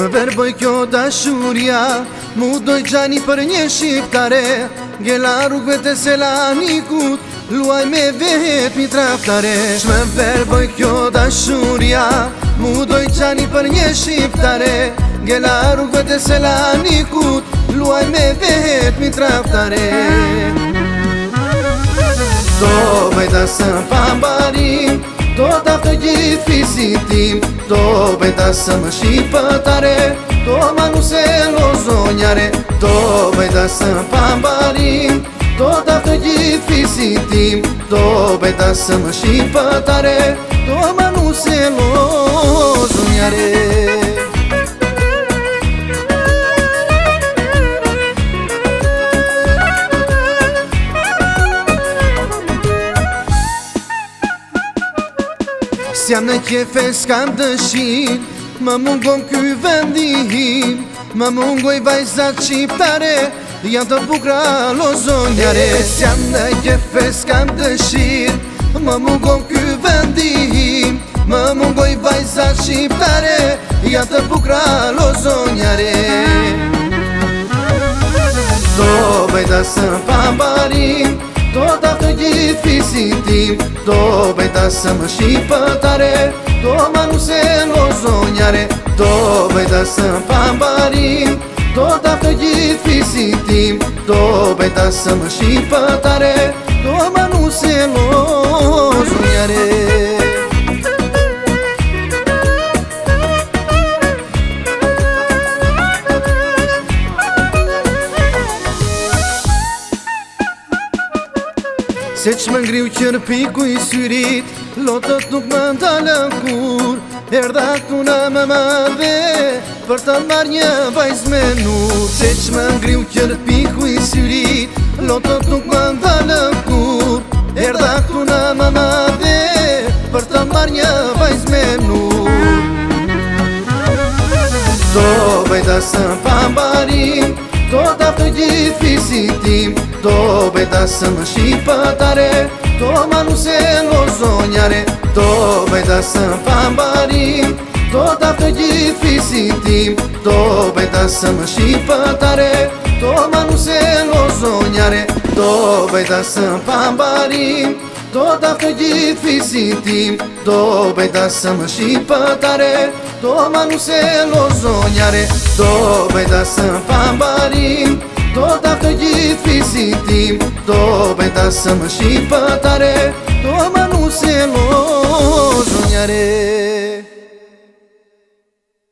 verboj kjo dashuria mu doj gjani për një shqiptare. Gjela rrugve të Selanikut luaj me vehet mi traftare. Shme verboj kjo dashuria mu doj gjani për një shqiptare. Gjela rrugve të Selanikut luaj me vehet mi traftare. Do bejta së pambarim, do t'aftë gjithë fisit tim. Do bejta së më shqipëtare, do manu se lo zonjare. Do bejta së pambarim, do t'aftë gjithë fisit tim. Do bejta së më shqipëtare, do manu se lo zonjare. S'jam në kjefe s'kam dëshin, më mungon ky vendim. Më mungoj vajzat shqiptare, janë të bukra lo zonjare. S'jam në kjefe s'kam dëshin, më mungon ky vendim. Më mungoj vajzat shqiptare, janë të bukra lo zonjare. Do bejta së pambarim, do t'aftë gjithë fisit tim. Do bejta së më shqipëtare, do manu se lo zonjare. Do bejta së pambarim, do t'aftë gjithë fisit tim. Do bejta së më shqipëtare, do manu se lo zonjare. Se që më ngriu qërpiku i syrit, lotët nuk më ndalën kur. Erdha këtuna më madhe, për të marrë një vajz me nur. Se që më ngriu qërpiku i syrit, lotët nuk më ndalën kur. Erdha këtuna më madhe, për të marrë një vajz me nur. Do bejta së pambarim, do t'aftë gjithë fisit tim. Do bejta së më shqipëtare, do manu se lo zonjare. Do bejta së pambarim, do t'aftë gjithë fisit tim. Do bejta së më shqipëtare, do manu se lo zonjare. Do bejta së pambarim, do t'aftë gjithë fisit tim. Do bejta së më shqipëtare, do manu se lo zonjare. Do bejta së pambarim, do t'aftë gjithë fisit tim. Do bejta së më shqipëtare, do manu se lo zonjare.